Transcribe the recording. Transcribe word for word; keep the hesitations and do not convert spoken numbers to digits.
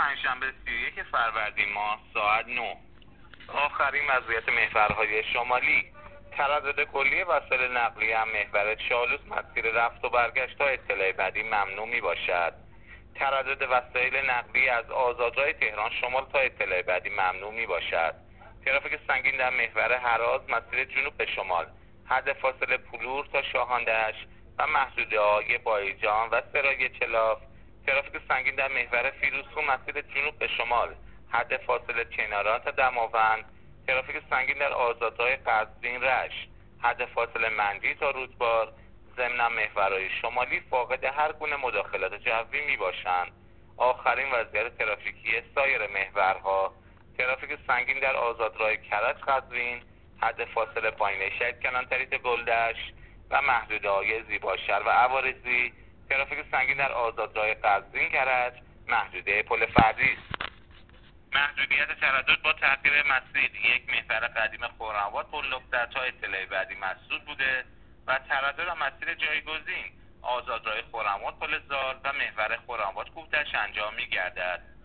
پنجشنبه سی و یک فروردین ماه ساعت نه. آخرین وضعیت محورهای شمالی. تردد کلی وسایل نقلیه هم محور چالوس مسیر رفت و برگشت تا اطلاع بعدی ممنوع می باشد. تردد وسایل نقلیه از آزادراه تهران شمال تا اطلاع بعدی ممنوع می باشد. ترافیک سنگین در محور هراز مسیر جنوب به شمال حد فاصله پلور تا شاهاندهشت و محدوده های بایجان و سرای چلاف. ترافیک سنگین در محور فیروزکوه مسیر جنوب به شمال حد فاصله کناران تا دماوند. ترافیک سنگین در آزادراه قزوین رشت حد فاصله منجی تا رودبار. ضمن محورهای شمالی فاقد هر گونه مداخلات جوی می باشند. آخرین وضعیت ترافیکی سایر محورها. ترافیک سنگین در آزادراه کرج قزوین حد فاصله پایین شهید کلانتری تا گلدشت و محدوده های زیباشهر و عوارضی. ترافیک سنگین در آزادراه قزوین کرج محدوده پل فردیس. محدودیت تردد با تغییر مسیر یک محور قدیم خرم‌آباد پل لفتر تا اطلاع بعدی مسدود بوده و تردد مسیر جایگزین آزادراه خرم‌آباد پل زال و محور خرم‌آباد کوه‌دشت انجام می‌گردد.